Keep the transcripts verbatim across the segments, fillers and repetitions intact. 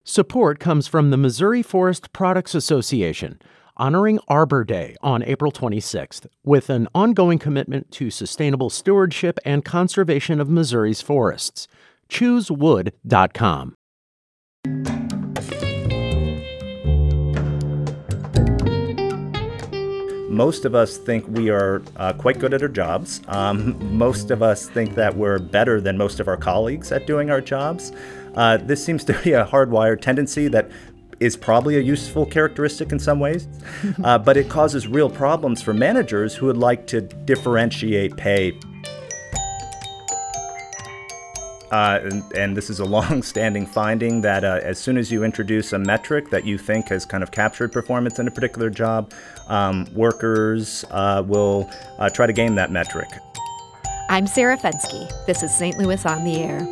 Support comes from the Missouri Forest Products Association, honoring Arbor Day on April twenty-sixth, with an ongoing commitment to sustainable stewardship and conservation of Missouri's forests. choose wood dot com. Most of us think we are uh, quite good at our jobs. Um, most of us think that we're better than most of our colleagues at doing our jobs. Uh, this seems to be a hardwired tendency that is probably a useful characteristic in some ways, uh, but it causes real problems for managers who would like to differentiate pay. Uh, and, and this is a long-standing finding that uh, as soon as you introduce a metric that you think has kind of captured performance in a particular job, um, workers uh, will uh, try to game that metric. I'm Sarah Fenske. This is Saint Louis on the Air.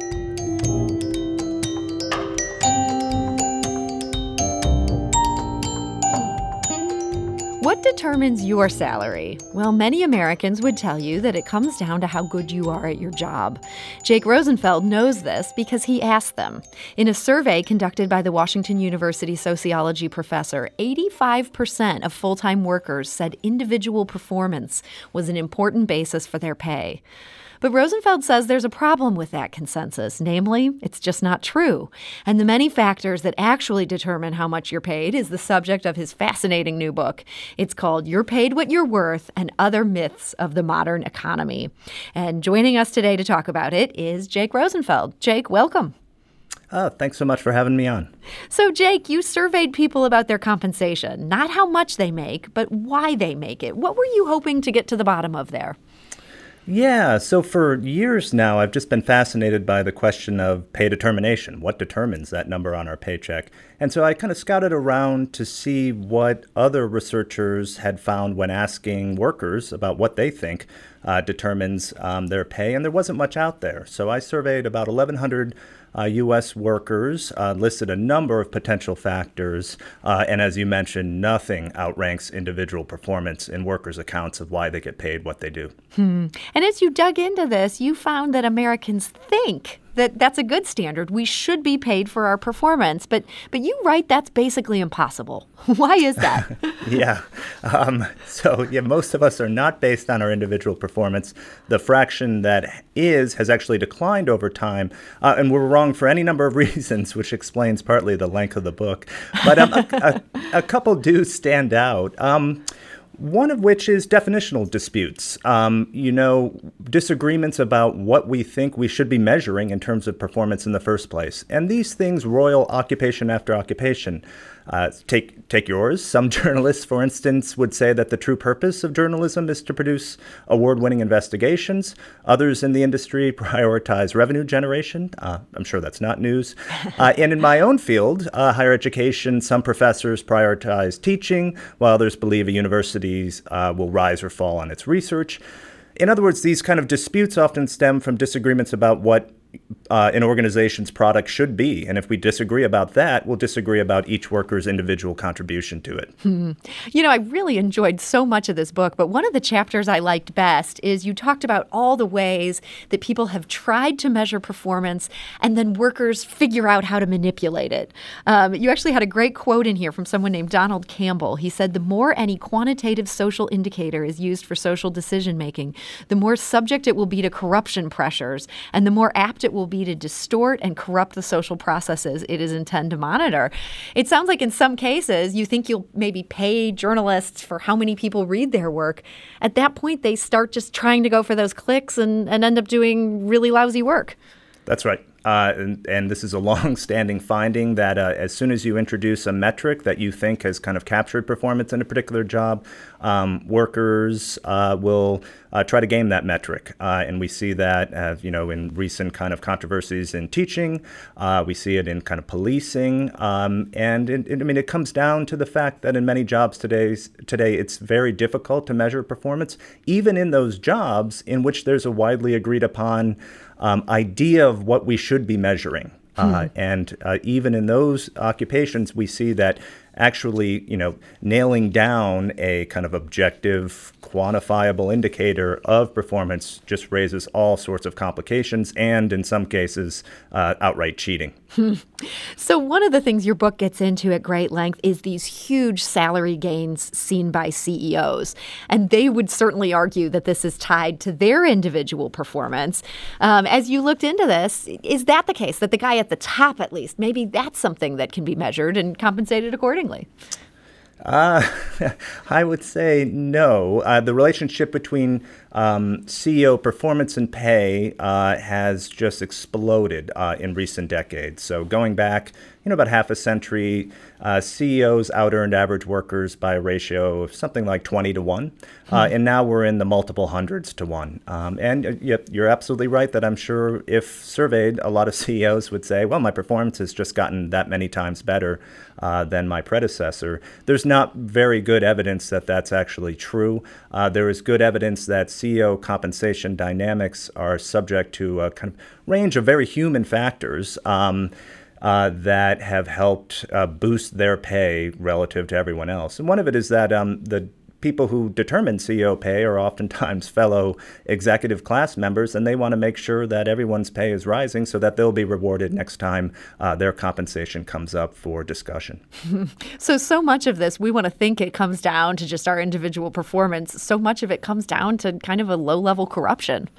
What determines your salary? Well, many Americans would tell you that it comes down to how good you are at your job. Jake Rosenfeld knows this because he asked them. In a survey conducted by the Washington University sociology professor, eighty-five percent of full-time workers said individual performance was an important basis for their pay. But Rosenfeld says there's a problem with that consensus, namely, it's just not true. And the many factors that actually determine how much you're paid is the subject of his fascinating new book. It's called You're Paid What You're Worth and Other Myths of the Modern Economy. And joining us today to talk about it is Jake Rosenfeld. Jake, welcome. Oh, thanks so much for having me on. So, Jake, you surveyed people about their compensation, not how much they make, but why they make it. What were you hoping to get to the bottom of there? Yeah, so for years now, I've just been fascinated by the question of pay determination. What determines that number on our paycheck? And so I kind of scouted around to see what other researchers had found when asking workers about what they think uh, determines um, their pay, and there wasn't much out there. So I surveyed about eleven hundred Uh, U S workers, uh, listed a number of potential factors, uh, and as you mentioned, nothing outranks individual performance in workers' accounts of why they get paid what they do. Hmm. And as you dug into this, you found that Americans think that that's a good standard. We should be paid for our performance, but but you write that's basically impossible. Why is that? yeah. Um, so yeah, most of us are not based on our individual performance. The fraction that is has actually declined over time, uh, and we're wrong for any number of reasons, which explains partly the length of the book. But um, a, a, a couple do stand out. Um, One of which is definitional disputes. Um, you know, disagreements about what we think we should be measuring in terms of performance in the first place. And these things roil occupation after occupation. Uh, take take yours. Some journalists, for instance, would say that the true purpose of journalism is to produce award-winning investigations. Others in the industry prioritize revenue generation. Uh, I'm sure that's not news. Uh, and in my own field, uh, higher education, some professors prioritize teaching, while others believe a university uh, will rise or fall on its research. In other words, these kind of disputes often stem from disagreements about what Uh, an organization's product should be. And if we disagree about that, we'll disagree about each worker's individual contribution to it. Hmm. You know, I really enjoyed so much of this book, but one of the chapters I liked best is you talked about all the ways that people have tried to measure performance and then workers figure out how to manipulate it. Um, you actually had a great quote in here from someone named Donald Campbell. He said, "The more any quantitative social indicator is used for social decision-making, the more subject it will be to corruption pressures, and the more apt it will be to distort and corrupt the social processes it is intended to monitor." It sounds like in some cases you think you'll maybe pay journalists for how many people read their work. At that point, they start just trying to go for those clicks and, and end up doing really lousy work. That's right. Uh, and, and this is a long-standing finding that uh, as soon as you introduce a metric that you think has kind of captured performance in a particular job, um, workers uh, will uh, try to game that metric. Uh, and we see that, uh, you know, in recent kind of controversies in teaching. Uh, we see it in kind of policing. Um, and it, it, I mean, it comes down to the fact that in many jobs today, today, it's very difficult to measure performance, even in those jobs in which there's a widely agreed upon Um, idea of what we should be measuring. Uh, and uh, even in those occupations, we see that actually, you know, nailing down a kind of objective, quantifiable indicator of performance just raises all sorts of complications and, in some cases, uh, outright cheating. So one of the things your book gets into at great length is these huge salary gains seen by C E Os. And they would certainly argue that this is tied to their individual performance. Um, as you looked into this, is that the case? That the guy at the top, at least, maybe that's something that can be measured and compensated accordingly? Uh, I would say no. Uh, the relationship between um, C E O performance and pay uh, has just exploded uh, in recent decades. So going back, you know, about half a century, uh, C E Os out-earned average workers by a ratio of something like twenty to one. Uh, and now we're in the multiple hundreds to one. Um, and uh, yep, you're absolutely right that I'm sure if surveyed, a lot of C E Os would say, well, my performance has just gotten that many times better uh, than my predecessor. There's not very good evidence that that's actually true. Uh, there is good evidence that C E O compensation dynamics are subject to a kind of range of very human factors um, uh, that have helped uh, boost their pay relative to everyone else. And one of it is that um, the people who determine C E O pay are oftentimes fellow executive class members, and they want to make sure that everyone's pay is rising so that they'll be rewarded next time uh, their compensation comes up for discussion. So, so much of this, we want to think it comes down to just our individual performance. So much of it comes down to kind of a low-level corruption.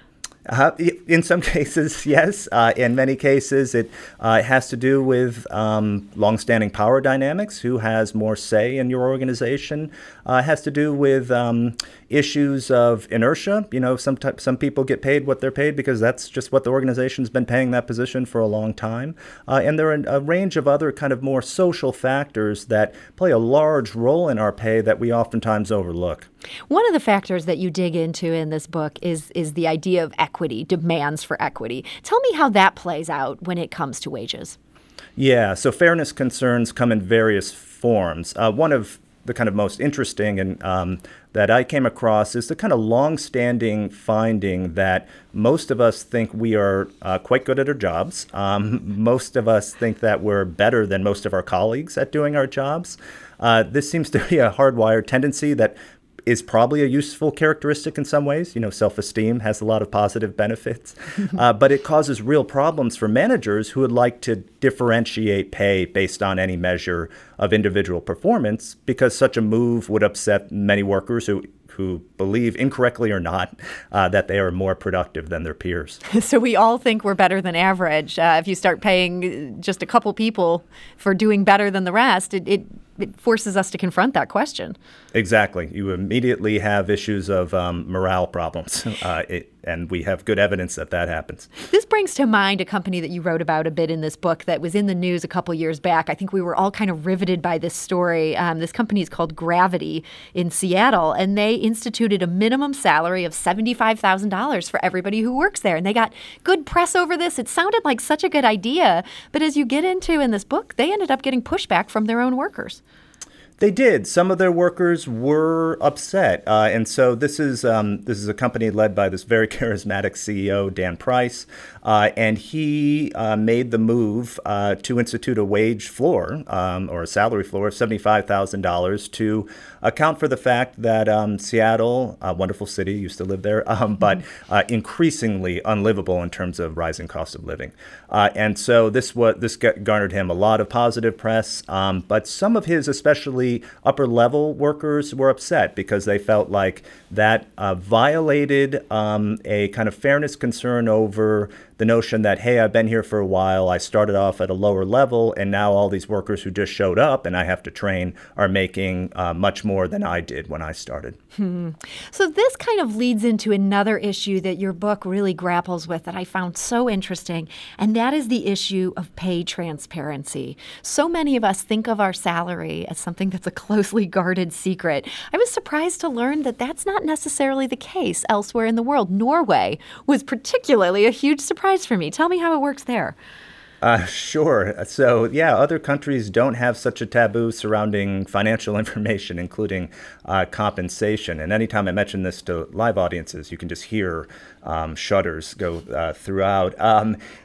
Uh, in some cases, yes. Uh, in many cases, it uh, has to do with um, longstanding power dynamics. Who has more say in your organization? Uh, has to do with um, issues of inertia. You know, some t- some people get paid what they're paid because that's just what the organization's been paying that position for a long time. Uh, and there are a range of other kind of more social factors that play a large role in our pay that we oftentimes overlook. One of the factors that you dig into in this book is is the idea of equity, demands for equity. Tell me how that plays out when it comes to wages. Yeah, so fairness concerns come in various forms. Uh, one of the kind of most interesting and um, that I came across is the kind of long-standing finding that most of us think we are uh, quite good at our jobs. Um, most of us think that we're better than most of our colleagues at doing our jobs. Uh, this seems to be a hardwired tendency that is probably a useful characteristic in some ways. You know, self-esteem has a lot of positive benefits, uh, but it causes real problems for managers who would like to differentiate pay based on any measure of individual performance, because such a move would upset many workers who who believe, incorrectly or not, uh, that they are more productive than their peers. So we all think we're better than average. Uh, if you start paying just a couple people for doing better than the rest, it, it, it forces us to confront that question. Exactly. You immediately have issues of um, morale problems, uh, it, and we have good evidence that that happens. This brings to mind a company that you wrote about a bit in this book that was in the news a couple years back. I think we were all kind of riveted by this story. Um, this company is called Gravity in Seattle, and they instituted a minimum salary of seventy-five thousand dollars for everybody who works there. And they got good press over this. It sounded like such a good idea. But as you get into in this book, they ended up getting pushback from their own workers. They did. Some of their workers were upset, uh, and so this is um, this is a company led by this very charismatic C E O, Dan Price, uh, and he uh, made the move uh, to institute a wage floor um, or a salary floor of seventy-five thousand dollars to account for the fact that um, Seattle, a wonderful city, used to live there, um, but uh, increasingly unlivable in terms of rising cost of living, uh, and so this what this garnered him a lot of positive press, um, but some of his, especially upper level workers, were upset because they felt like that uh, violated um, a kind of fairness concern over the notion that, hey, I've been here for a while, I started off at a lower level, and now all these workers who just showed up and I have to train are making uh, much more than I did when I started. Hmm. So this kind of leads into another issue that your book really grapples with that I found so interesting, and that is the issue of pay transparency. So many of us think of our salary as something that's a closely guarded secret. I was surprised to learn that that's not necessarily the case elsewhere in the world. Norway was particularly a huge surprise for me. Tell me how it works there. Uh, sure. So, yeah, other countries don't have such a taboo surrounding financial information, including uh, compensation. And anytime I mention this to live audiences, you can just hear um, shudders go uh, throughout. Um,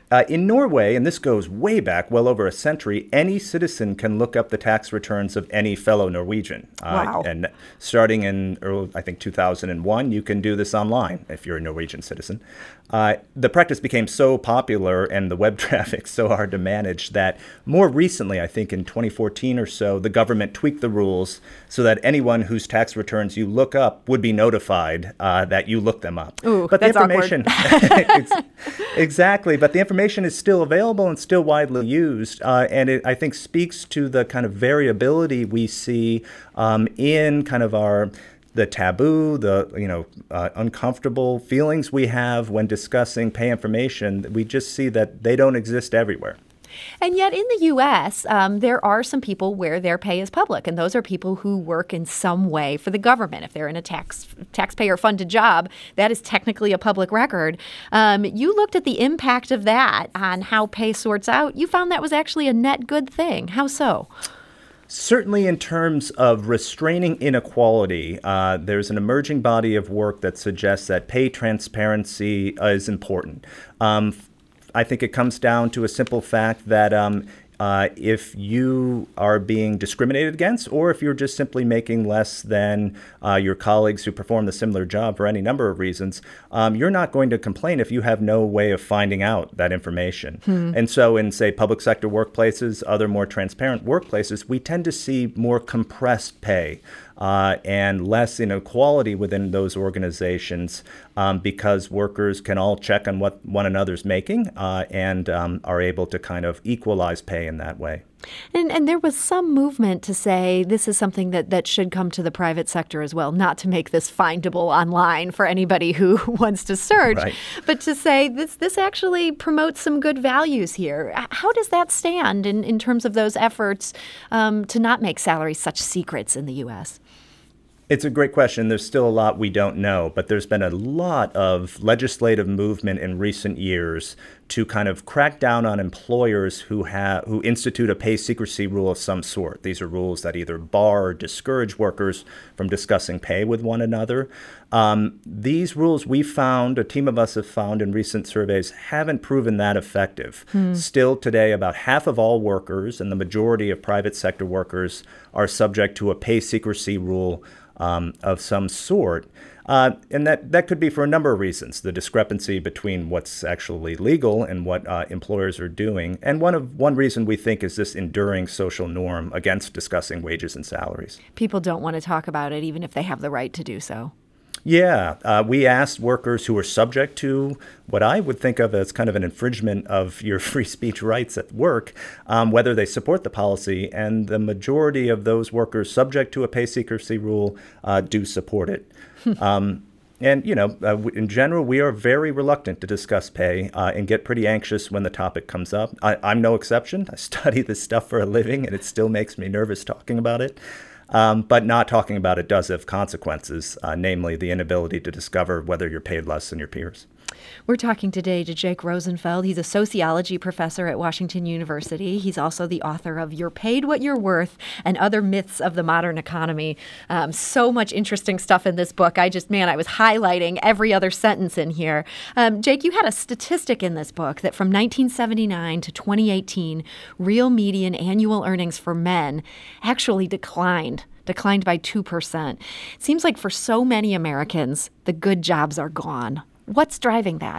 Uh, in Norway, and this goes way back, well over a century, any citizen can look up the tax returns of any fellow Norwegian. Uh, wow. And starting in, early, I think, two thousand one, you can do this online if you're a Norwegian citizen. Uh, the practice became so popular and the web traffic so hard to manage that more recently, I think in twenty fourteen or so, the government tweaked the rules so that anyone whose tax returns you look up would be notified uh, that you looked them up. Ooh, but the that's information, awkward. Exactly, but the information is still available and still widely used, uh, and it, I think, speaks to the kind of variability we see um, in kind of our the taboo, the you know uh, uncomfortable feelings we have when discussing pay information. We just see that they don't exist everywhere. And yet in the U S, um, there are some people where their pay is public, and those are people who work in some way for the government. If they're in a tax taxpayer-funded job, that is technically a public record. Um, you looked at the impact of that on how pay sorts out. You found that was actually a net good thing. How so? Certainly in terms of restraining inequality, uh, there's an emerging body of work that suggests that pay transparency uh, is important. Um, I think it comes down to a simple fact that um, uh, if you are being discriminated against, or if you're just simply making less than uh, your colleagues who perform the similar job for any number of reasons, um, you're not going to complain if you have no way of finding out that information. Hmm. And so in, say, public sector workplaces, other more transparent workplaces, we tend to see more compressed pay. Uh, and less inequality within those organizations um, because workers can all check on what one another's making uh, and um, are able to kind of equalize pay in that way. And, and there was some movement to say this is something that, that should come to the private sector as well, not to make this findable online for anybody who wants to search, right. but to say this this actually promotes some good values here. How does that stand in, in terms of those efforts um, to not make salaries such secrets in the U S? It's a great question. There's still a lot we don't know, but there's been a lot of legislative movement in recent years to kind of crack down on employers who have who institute a pay secrecy rule of some sort. These are rules that either bar or discourage workers from discussing pay with one another. Um, these rules we found, a team of us have found in recent surveys, haven't proven that effective. Hmm. Still today, about half of all workers and the majority of private sector workers are subject to a pay secrecy rule Um, of some sort. Uh, and that, that could be for a number of reasons, the discrepancy between what's actually legal and what uh, employers are doing. And one of one reason we think is this enduring social norm against discussing wages and salaries. People don't want to talk about it, even if they have the right to do so. Yeah, uh, we asked workers who were subject to what I would think of as kind of an infringement of your free speech rights at work, um, whether they support the policy, and the majority of those workers subject to a pay secrecy rule uh, do support it. um, and, you know, uh, in general, we are very reluctant to discuss pay uh, and get pretty anxious when the topic comes up. I, I'm no exception. I study this stuff for a living, and it still makes me nervous talking about it. Um, but not talking about it does have consequences, uh, namely the inability to discover whether you're paid less than your peers. We're talking today to Jake Rosenfeld. He's a sociology professor at Washington University. He's also the author of You're Paid What You're Worth and Other Myths of the Modern Economy. Um, so much interesting stuff in this book. I just, man, I was highlighting every other sentence in here. Um, Jake, you had a statistic in this book that from nineteen seventy-nine to twenty eighteen, real median annual earnings for men actually declined. declined by two percent. It seems like for so many Americans, the good jobs are gone. What's driving that?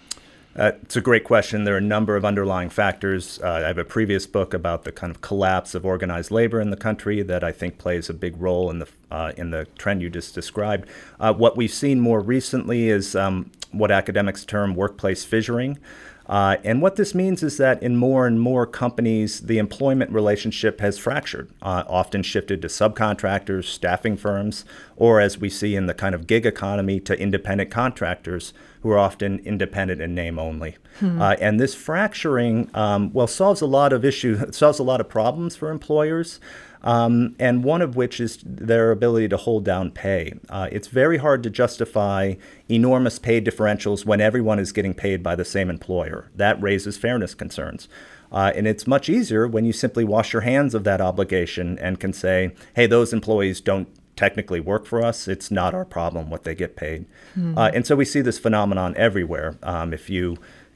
Uh, it's a great question. There are a number of underlying factors. Uh, I have a previous book about the kind of collapse of organized labor in the country that I think plays a big role in the uh, in the trend you just described. Uh, what we've seen more recently is um, what academics term workplace fissuring. Uh, and what this means is that in more and more companies, the employment relationship has fractured, uh, often shifted to subcontractors, staffing firms, or as we see in the kind of gig economy, to independent contractors who are often independent in name only. Hmm. Uh, and this fracturing, um, well, solves a lot of issues, solves a lot of problems for employers. Um, and one of which is their ability to hold down pay. Uh, it's very hard to justify enormous pay differentials when everyone is getting paid by the same employer. That raises fairness concerns. Uh, and it's much easier when you simply wash your hands of that obligation and can say, hey, those employees don't technically work for us. It's not our problem what they get paid. Mm-hmm. Uh, and so we see this phenomenon everywhere. Um, if you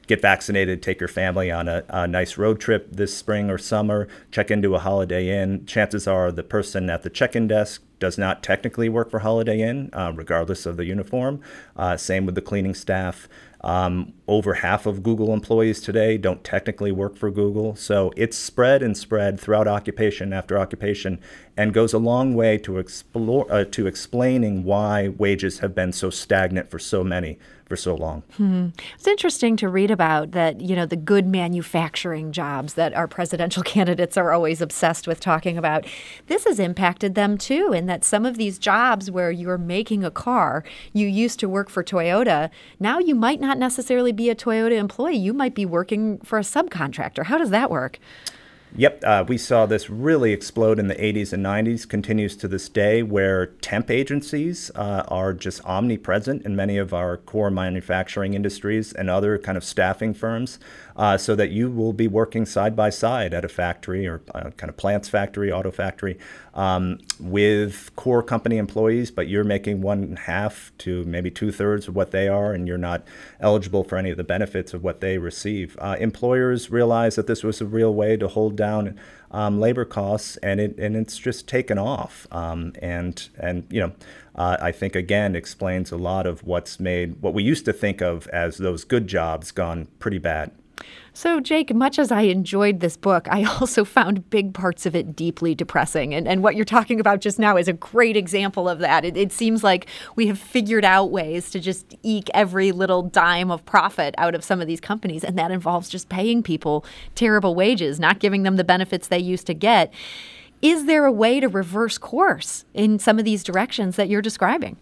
get vaccinated, take your family on a, a nice road trip this spring or summer, check into a Holiday Inn. Chances are the person at the check-in desk does not technically work for Holiday Inn, uh, regardless of the uniform. Uh, same with the cleaning staff. Um, over half of Google employees today don't technically work for Google. So it's spread and spread throughout occupation after occupation, and goes a long way to explore uh, to explaining why wages have been so stagnant for so many for so long. Hmm. It's interesting to read about that, you know, the good manufacturing jobs that our presidential candidates are always obsessed with talking about. This has impacted them too, in that some of these jobs where you're making a car, you used to work for Toyota, now you might not necessarily be a Toyota employee. You might be working for a subcontractor. How does that work? Yep, uh, we saw this really explode in the eighties and nineties, continues to this day, where temp agencies uh, are just omnipresent in many of our core manufacturing industries and other kind of staffing firms, uh, so that you will be working side by side at a factory or uh, kind of plants factory, auto factory, um, with core company employees, but you're making one half to maybe two thirds of what they are, and you're not eligible for any of the benefits of what they receive. Uh, employers realized that this was a real way to hold down um, labor costs, and it and it's just taken off. Um, and and you know, uh, I think again explains a lot of what's made what we used to think of as those good jobs gone pretty bad. So, Jake, much as I enjoyed this book, I also found big parts of it deeply depressing. And, and what you're talking about just now is a great example of that. It, it seems like we have figured out ways to just eke every little dime of profit out of some of these companies. And that involves just paying people terrible wages, not giving them the benefits they used to get. Is there a way to reverse course in some of these directions that you're describing?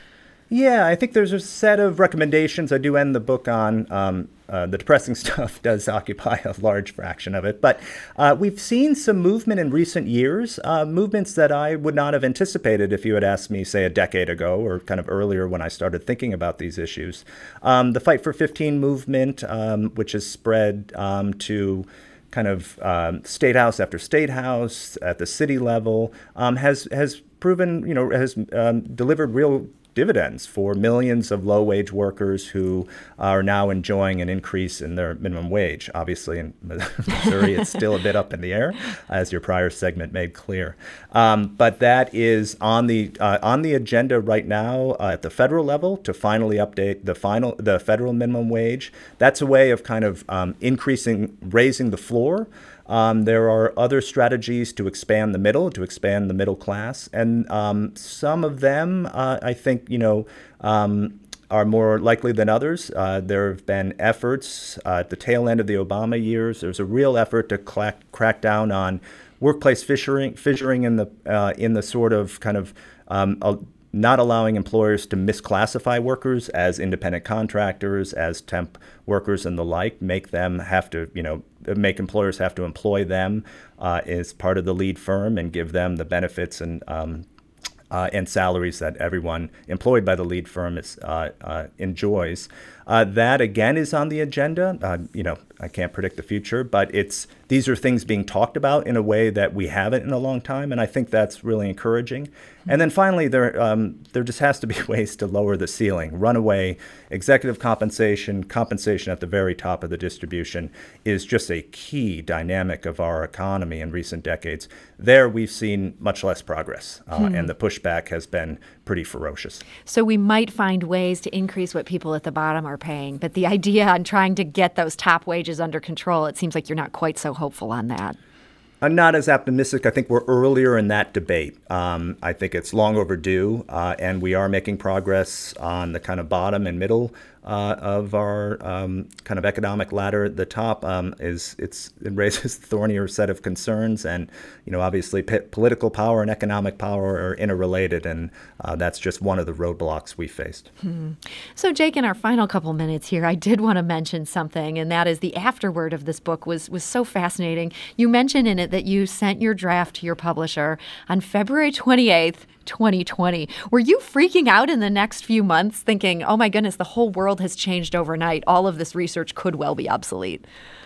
Yeah, I think there's a set of recommendations. I do end the book on um, uh, the depressing stuff does occupy a large fraction of it. But uh, we've seen some movement in recent years, uh, movements that I would not have anticipated if you had asked me, say, a decade ago or kind of earlier when I started thinking about these issues. Um, the Fight for fifteen movement, um, which has spread um, to kind of um, state house after state house at the city level, um, has has proven, you know, has um, delivered real dividends for millions of low-wage workers who are now enjoying an increase in their minimum wage. Obviously, in Missouri, it's still a bit up in the air, as your prior segment made clear. Um, but that is on the uh, on the agenda right now uh, at the federal level to finally update the final the federal minimum wage. That's a way of kind of um, increasing, raising the floor. Um, there are other strategies to expand the middle, to expand the middle class, and um, some of them, uh, I think, you know, um, are more likely than others. Uh, there have been efforts uh, at the tail end of the Obama years. There's a real effort to crack, crack down on workplace fissuring, fissuring in the uh, in the sort of kind of um, a, not allowing employers to misclassify workers as independent contractors, as temp workers and the like, make them have to, you know, make employers have to employ them uh, as part of the lead firm and give them the benefits and um, uh, and salaries that everyone employed by the lead firm is, uh, uh, enjoys. Uh, that, again, is on the agenda. Uh, you know, I can't predict the future, but it's these are things being talked about in a way that we haven't in a long time, and I think that's really encouraging. And then finally, there um, there just has to be ways to lower the ceiling. Runaway executive compensation, compensation at the very top of the distribution is just a key dynamic of our economy in recent decades. There, we've seen much less progress, uh, hmm. and the pushback has been pretty ferocious. So we might find ways to increase what people at the bottom are paying, but the idea on trying to get those top wages under control, it seems like you're not quite so hopeful on that. I'm not as optimistic. I think we're earlier in that debate. Um, I think it's long overdue, uh, and we are making progress on the kind of bottom and middle uh, of our um, kind of economic ladder. The top um, is it's it raises a thornier set of concerns, and you know obviously p- political power and economic power are interrelated, and uh, that's just one of the roadblocks we faced. Hmm. So, Jake, in our final couple minutes here, I did want to mention something, and that is the afterword of this book was was so fascinating. You mentioned in it that you sent your draft to your publisher on February twenty-eighth, twenty twenty. Were you freaking out in the next few months thinking, oh my goodness, the whole world has changed overnight. All of this research could well be obsolete?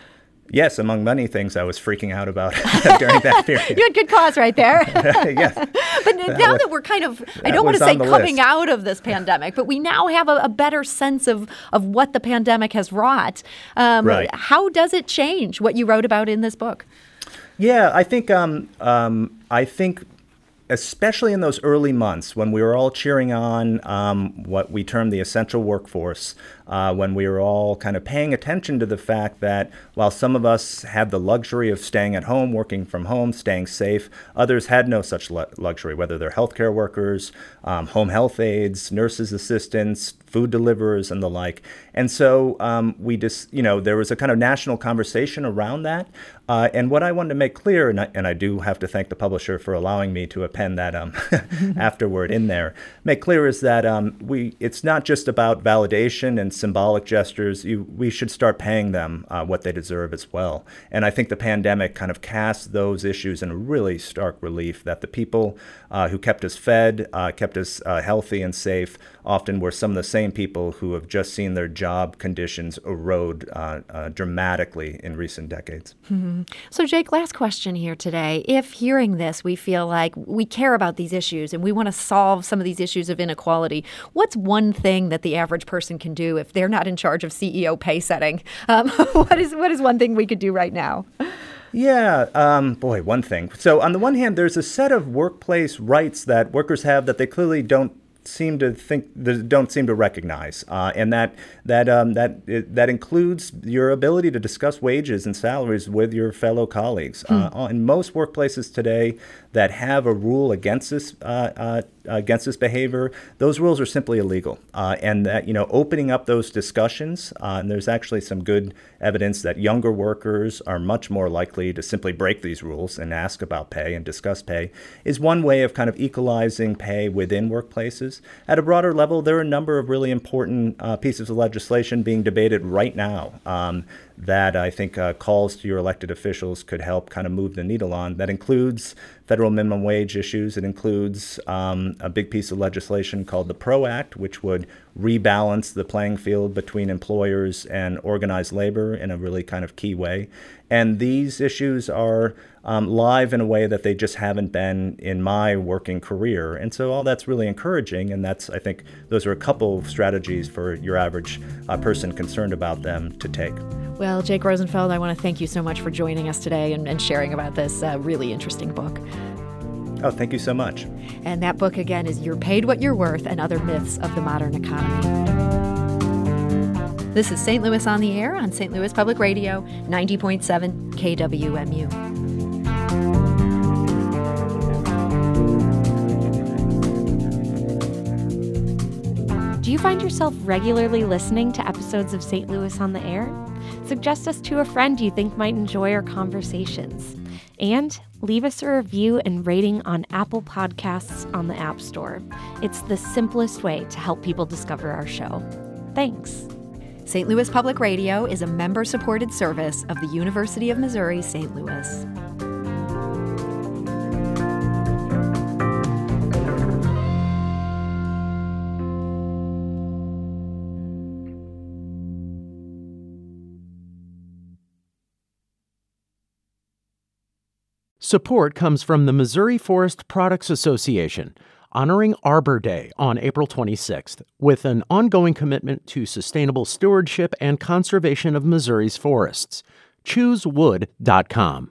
Yes, among many things I was freaking out about during that period. You had good cause right there. Yes. But now that we're kind of, I don't want to say coming list. out of this pandemic, but we now have a, a better sense of, of what the pandemic has wrought. Um, right. How does it change what you wrote about in this book? Yeah, I think um, um, I think especially in those early months when we were all cheering on um, what we term the essential workforce, uh, when we were all kind of paying attention to the fact that while some of us had the luxury of staying at home, working from home, staying safe, others had no such lu- luxury, whether they're healthcare workers, um, home health aides, nurses assistants, food deliverers, and the like. And so um, we just, you know, there was a kind of national conversation around that. Uh, and what I wanted to make clear, and I, and I do have to thank the publisher for allowing me to append that um, afterward in there, make clear is that um, we it's not just about validation and symbolic gestures. You, we should start paying them uh, what they deserve as well. And I think the pandemic kind of cast those issues in really stark relief, that the people uh, who kept us fed, uh, kept us uh, healthy and safe, often were some of the same people who have just seen their job conditions erode uh, uh, dramatically in recent decades. Mm-hmm. So, Jake, last question here today. If hearing this, we feel like we care about these issues and we want to solve some of these issues of inequality, what's one thing that the average person can do if they're not in charge of C E O pay setting? Um, what is what is one thing we could do right now? Yeah, um, boy, one thing. So on the one hand, there's a set of workplace rights that workers have that they clearly don't seem to think don't seem to recognize, uh, and that that um, that that includes your ability to discuss wages and salaries with your fellow colleagues. Hmm. Uh, in most workplaces today that have a rule against this uh, uh, against this behavior, those rules are simply illegal, uh, and that you know opening up those discussions, uh, and there's actually some good evidence that younger workers are much more likely to simply break these rules and ask about pay and discuss pay, is one way of kind of equalizing pay within workplaces. At a broader level, there are a number of really important uh, pieces of legislation being debated right now um, that I think uh, calls to your elected officials could help kind of move the needle on. That includes federal minimum wage issues. It includes um, a big piece of legislation called the PRO Act, which would rebalance the playing field between employers and organized labor in a really kind of key way. And these issues are um, live in a way that they just haven't been in my working career. And so all that's really encouraging. And that's, I think, those are a couple of strategies for your average uh, person concerned about them to take. Well, Jake Rosenfeld, I want to thank you so much for joining us today and, and sharing about this uh, really interesting book. Oh, thank you so much. And that book, again, is You're Paid What You're Worth and Other Myths of the Modern Economy. This is Saint Louis on the Air on Saint Louis Public Radio, ninety point seven K W M U. Do you find yourself regularly listening to episodes of Saint Louis on the Air? Suggest us to a friend you think might enjoy our conversations. And leave us a review and rating on Apple Podcasts on the App Store. It's the simplest way to help people discover our show. Thanks. Saint Louis Public Radio is a member-supported service of the University of Missouri, Saint Louis. Support comes from the Missouri Forest Products Association, honoring Arbor Day on April twenty-sixth, with an ongoing commitment to sustainable stewardship and conservation of Missouri's forests. choose wood dot com.